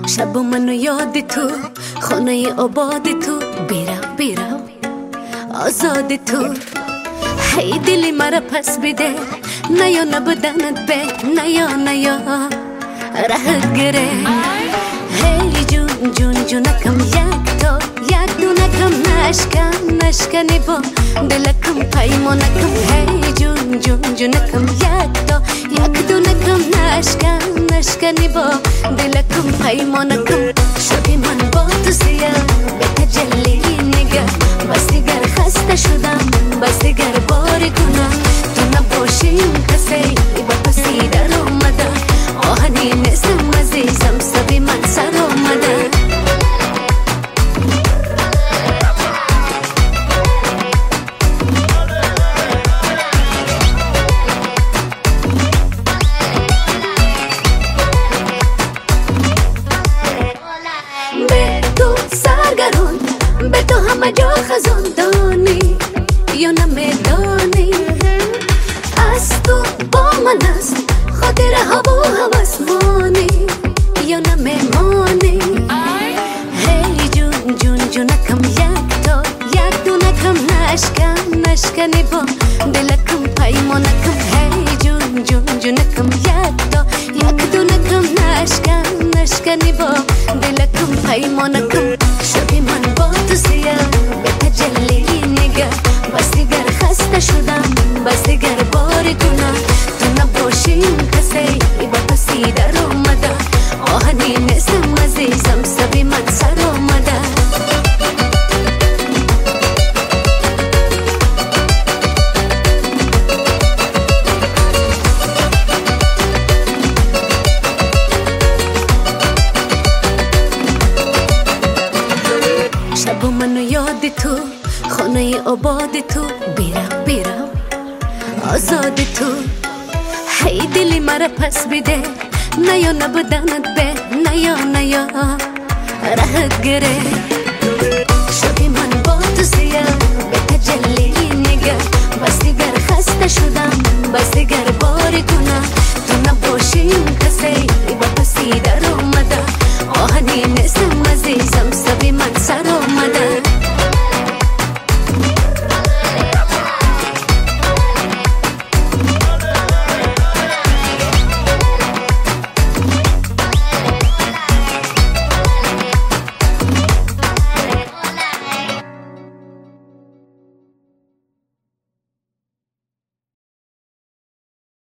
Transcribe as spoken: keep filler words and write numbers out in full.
شب منو یاد تو خانه آباد تو بیرو بیرو آزاد تو هی دلی مرا پس بده نیا نبودنت به نیا نیا رهت گره هی جون جون جونکم یک تا یک دونکم نشکن نشکنی با دلکم پیمانکم هی جون جون جونکم یک تا یک دونکم نشکن نشکنی با دلکم پیمانکم شدی من با تو سیاه به تجلی نگه بس دیگر خسته شدم بس دیگر باری کنم تو نباشیم کسی با تو سیدر اومده آهنی نیستم عزیزم سبی من سر اومده به تو سرگرون به تو همه جا خزان دانی یا نمیدانی از تو با من است خاطر هوا و هوس مانی یا نمیمانی هی جون جون جونکم یک تا یک دونکم نشکن نشکنی با دلکم پیمانکم هی جون جون جونکم یک تا یک دونکم نشکن نشکنی با دلکم پیمانکم شبی من با تو سیاه به تجلی نگه بس دیگر خسته شدم بس دیگر باری کنم تو نباشیم کسی با تو سیدر اومده آهنی نیستم عزیزم سبی من سر اومده شب منو یاد تو خانه آباد تو بیرو بیرو آزاد تو هی دلی مرا پس بده نیا نبودنت به نیا نیا رهت گره شبی من با تو سیاه به تجلی نگه بس دیگر خسته شدم بس دیگر باری کنم تو نباشیم کسی با تو سیدر اومده آهنی نیستم